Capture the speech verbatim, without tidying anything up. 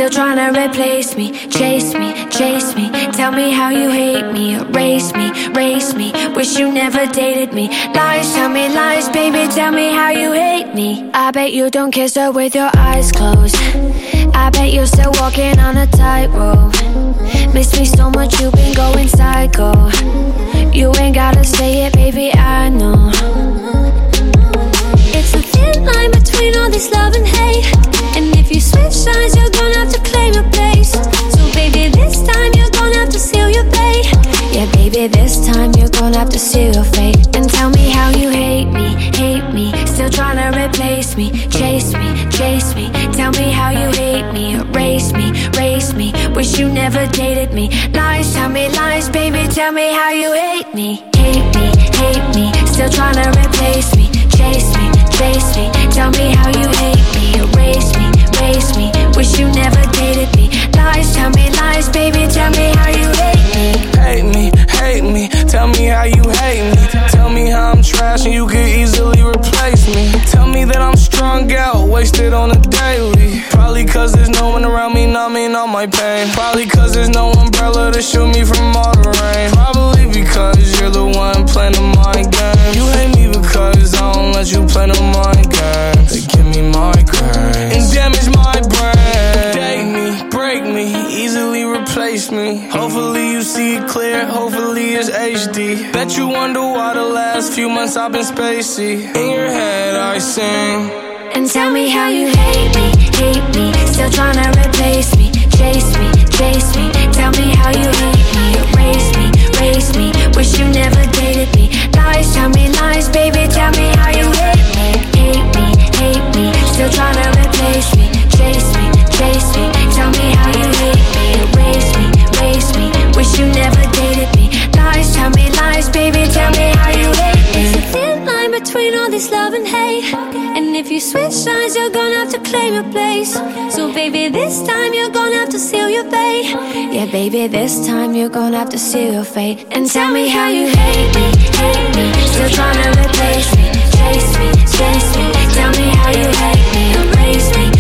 still trying to replace me. Chase me, chase me, tell me how you hate me. Erase me, race me, wish you never dated me. Lies, tell me lies, baby, tell me how you hate me. I bet you don't kiss her with your eyes closed. I bet you're still walking on a tightrope. Miss me so much, you've been going psycho. You ain't gotta say it, baby, I know. It's a thin line between all this love and hate, and if you switch sides, you're gonna have to claim your place. So baby, this time you're gonna have to seal your fate. Yeah, baby, this time you're gonna have to seal your fate. And tell me how you hate me, hate me, still trying to replace me. Chase me, chase me, tell me how you hate me. Erase me, race me, wish you never dated me. Lies, tell me lies, baby, tell me how you hate me. Hate me, hate me, still trying to replace me. Chase me, chase me, tell me how you hate me. Erase me, race me, wish you never dated me. Lies, tell me lies, baby, tell me how you hate me. Hate me, hate me, tell me how you hate me. Tell me how I'm trash and you could easily replace me. Tell me that I'm strung out, wasted on a daily. Probably cause there's no one around me numbing all my pain. Probably cause there's no umbrella to shield me from all the rain. Probably because you're the one playing the mind game. You hate me because I don't let you play no mind games. They give me migraines and damage my brain. Date me, break me, easily replace me. Hopefully you see it clear, hopefully it's H D. Bet you wonder why the last few months I've been spacey. In your head I sing. And tell me how you hate me, hate me, still trying to replace me. Chase me, chase me, tell me how you hate me. Erase me, race me, wish you never dated me. Lies, tell me lies, baby, tell me how you hate me. Hate me, hate me, still trying to replace me. Chase me, chase me, tell me how you hate me. Erase me, race me, wish you never dated me. Lies, tell me lies, baby, tell me how you hate me. It's a thin line between all this love and hate, and if you switch sides, you're gonna have to claim your place. So baby, this time you're gonna have to seal your fate. Yeah, baby, this time you're gonna have to seal your fate. And tell me how you hate me, hate me, still trying to replace me. Chase me, chase me, tell me how you hate me. Erase me,